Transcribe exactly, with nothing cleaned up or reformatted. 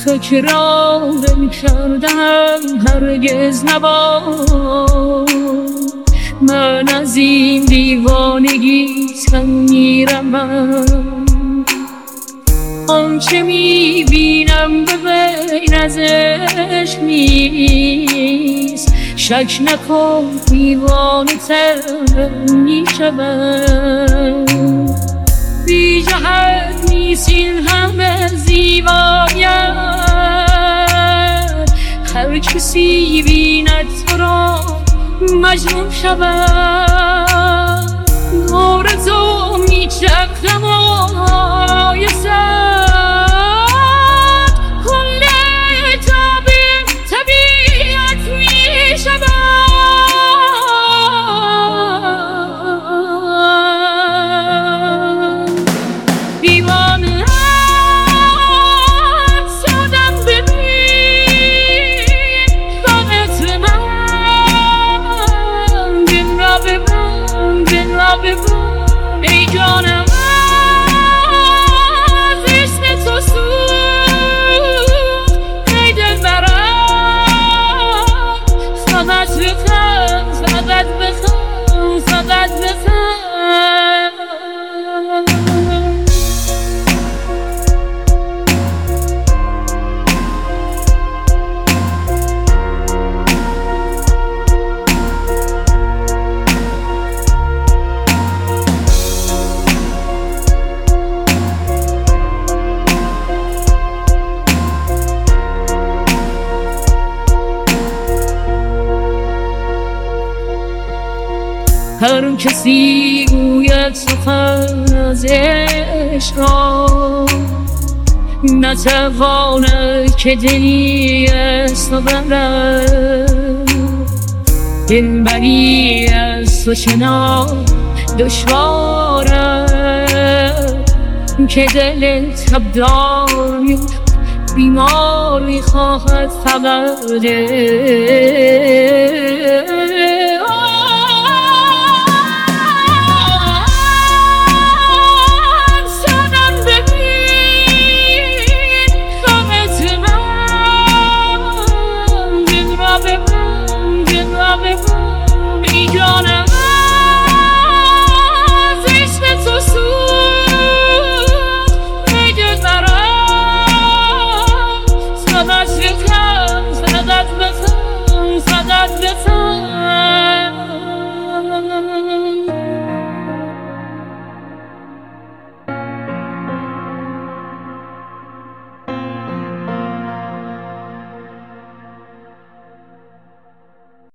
تکرار کردم هرگز نباد. من از این دیوانگی تن میرم، آنچه میبینم به بین از عشق نیست. شک نکن دیوانه تر میشوم، بی جهت نیست این همه زیبایت. هر کسی بیند تو را مجنون شود. نور تو میچرخم آیسد، کل طبیعت میشود. دیوانه شدم ببین فقط من، دل را ببن دل را ببن ای جانم. از عشق تو سوخت ای دلبرم، فقط بخند فقط بخند فقط بخند. هر کسی گوید سخن از عشق را، نتواند که دلی از تو برد. دلبری از تو چنان دشوارد که دل تبدار بیمار میخواهد فقط.